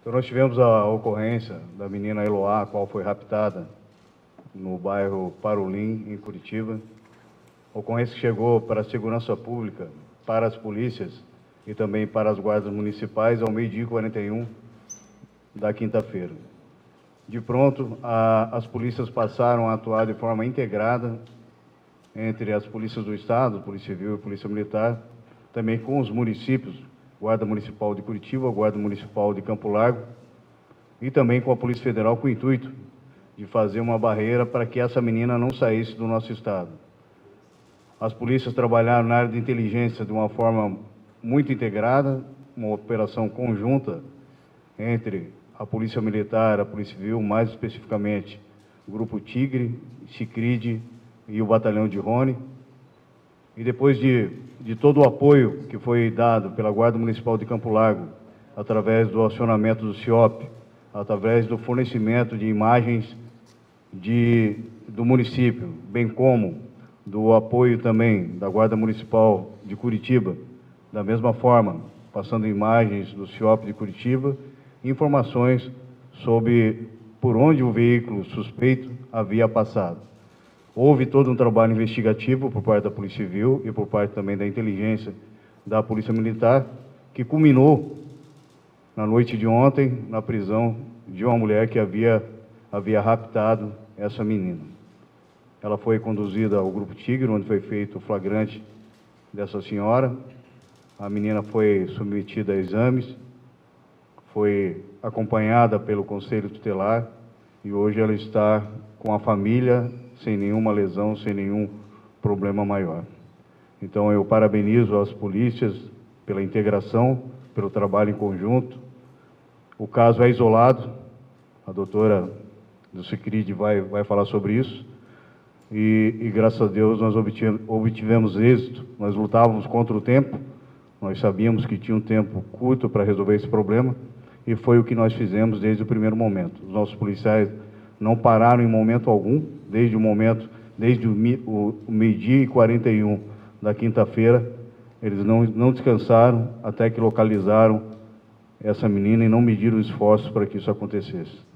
Então nós tivemos a ocorrência da menina Eloá, a qual foi raptada no bairro Parolim, em Curitiba. A ocorrência que chegou para a segurança pública, para as polícias e também para as guardas municipais ao 12h41 da quinta-feira. De pronto, as polícias passaram a atuar de forma integrada entre as polícias do Estado, Polícia Civil e Polícia Militar, também com os municípios, Guarda Municipal de Curitiba, Guarda Municipal de Campo Largo, e também com a Polícia Federal, com o intuito de fazer uma barreira para que essa menina não saísse do nosso Estado. As polícias trabalharam na área de inteligência de uma forma muito integrada, uma operação conjunta entre a Polícia Militar, a Polícia Civil, mais especificamente o Grupo Tigre, Sicredi e o Batalhão de Rony. E depois de todo o apoio que foi dado pela Guarda Municipal de Campo Largo, através do acionamento do CIOP, através do fornecimento de imagens do município, bem como do apoio também da Guarda Municipal de Curitiba, da mesma forma, passando imagens do CIOP de Curitiba, informações sobre por onde o veículo suspeito havia passado. Houve todo um trabalho investigativo por parte da Polícia Civil e por parte também da inteligência da Polícia Militar, que culminou na noite de ontem na prisão de uma mulher que havia raptado essa menina. Ela foi conduzida ao Grupo Tigre, onde foi feito o flagrante dessa senhora. A menina foi submetida a exames, foi acompanhada pelo Conselho Tutelar e hoje ela está com a família, sem nenhuma lesão, sem nenhum problema maior. Então eu parabenizo as polícias pela integração, pelo trabalho em conjunto. O caso é isolado, a doutora do Sicredi vai falar sobre isso, e graças a Deus nós obtivemos êxito. Nós lutávamos contra o tempo, nós sabíamos que tinha um tempo curto para resolver esse problema, e foi o que nós fizemos desde o primeiro momento. Os nossos policiais não pararam em momento algum, desde o 12h41 da quinta-feira, eles não descansaram até que localizaram essa menina e não mediram esforços para que isso acontecesse.